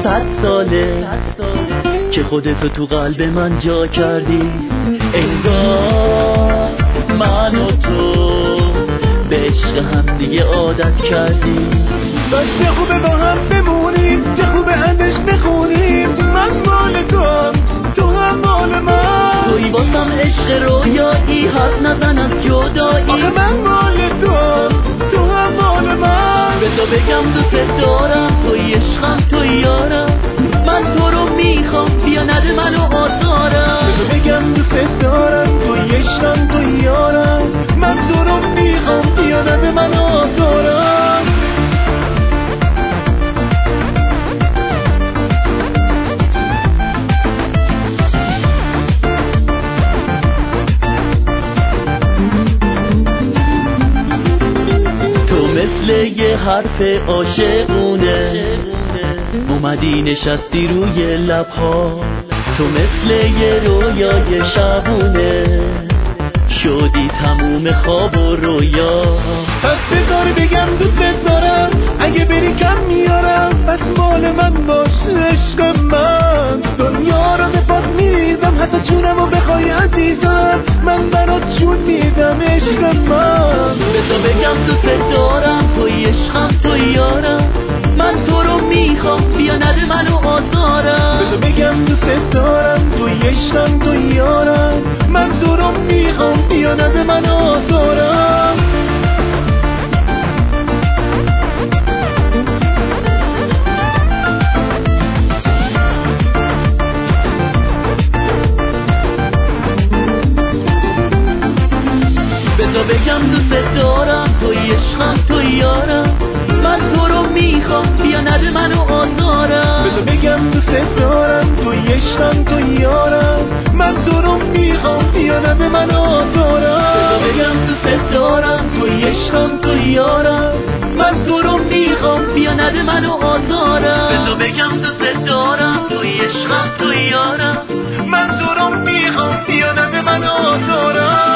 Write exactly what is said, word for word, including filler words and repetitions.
صد ساله که خودتو تو قلب من جا کردی. انگار من و تو به عشق هم دیگه عادت کردی. بس چه خوبه با هم بمونیم، چه خوبه همش بخونیم. من مال توام، تو هم مال من. توی واسم عشق رویایی، حرف نزن از جدایی. آخه من مال توام، تو هم مال من. بذار بگم دوست دارم، توی عشقم توی یارم. من تو رو میخوام، بیا نده منو آزارم. بذار بگم دوست دارم، توی عشقم توی یارم. من تو رو میخوام، بیا نده منو آزارم. مثل یه حرف عاشقونه اومدی نشستی روی لبها. تو مثل یه رویای شبونه شدی تموم خواب و رویا. پس بذار بگم دوست دارم، اگه بری کم میارم. پس مال من باش عشق من. دنیا رو به پات میریزم، حتی جونمو بخوای عزیزم. من برات جون میدم عشق من. بذار بگم دوست دارم، توی عشقم توی یارم. من تو رو میخوام، بیا نده منو آزارم. بذار بگم دوست دارم، توی عشقم توی یارم. من تو رو میخوام، بیا نده منو آزارم. بذار بگم دوست دارم، توی عشقم توی یارم. من تو رو میخوام، بیا نده منو آزارم. بذار بگم دوست دارم، توی عشقم توی یارم. من تو رو میخوام، بیا نده منو آزارم. بذار بگم دوست دارم، توی عشقم توی یارم. من تو رو میخوام، بیا نده منو آزارم. بذار بگم دوست دارم، توی عشقم توی یارم. من تو رو میخوام، بیا نده منو آزارم.